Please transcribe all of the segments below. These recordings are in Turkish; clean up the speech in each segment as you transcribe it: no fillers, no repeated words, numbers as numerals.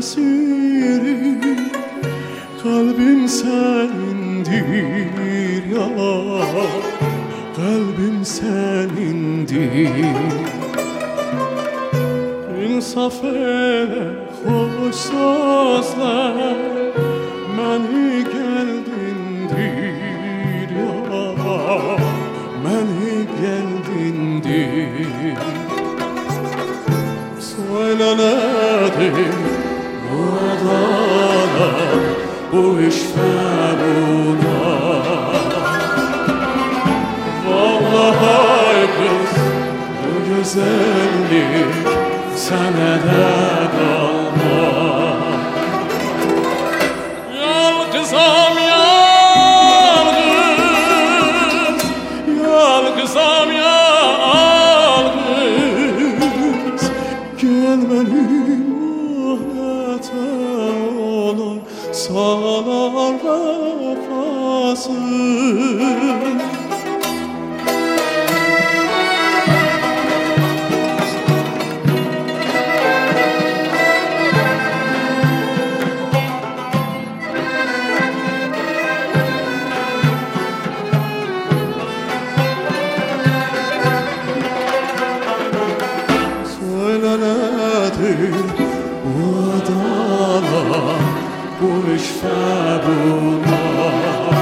esiri, kalbim senindir ya, kalbim senindir. İnsaf eyle, hoş sözler məni gəldindir ya, məni gəldindir. Söyle nedir bu adalar, bu iş ve bunlar? Vallahi kız, bu güzellik sana da kalmaz. Yalgızam yalgız, yalgızam yalgız. Gel benim ahlete olan salar vefasız. Bu adalar, bu iş ve bunlar.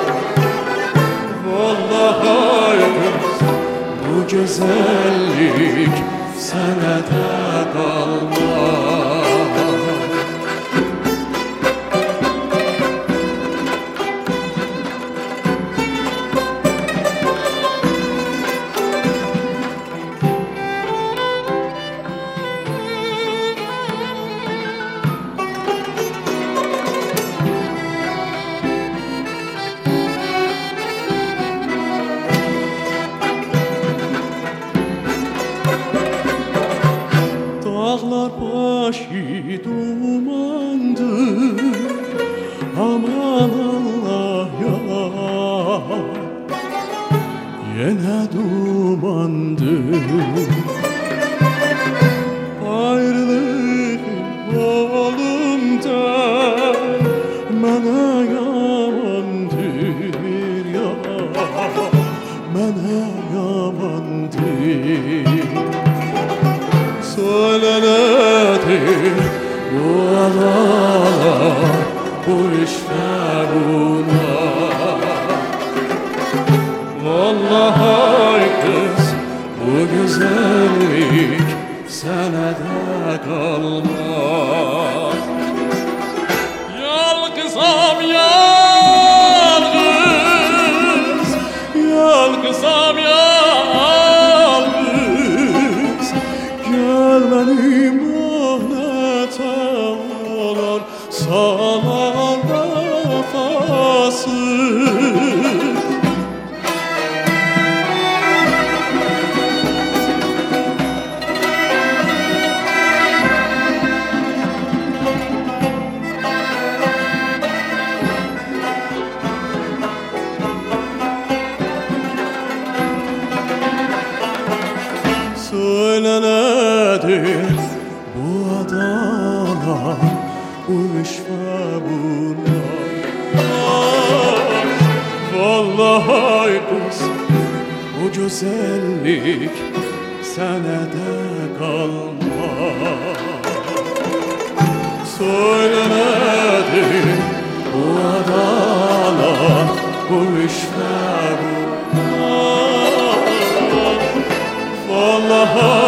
Vallahi kız, bu güzellik sana da kalmaz. Dağlar başı dumandır, aman Allah ya, yine dumandır. Ayrılık yolumda mənə yamandır ya, mənə yamandır. Söyle nedir bu adalar, bu iş ve bunlar? Vallahi kız, bu güzellik sana da kalmaz. Yalgızam yalgız, yalgızam yalgız. Gel benim ahlete olan salar vefasız. Söyle nedir bu adalar, bu iş ve bunlar? Vallahi kız, bu güzellik sana da kalmaz. Söyle nedir bu adalar, bu iş ve bunlar? Vallahi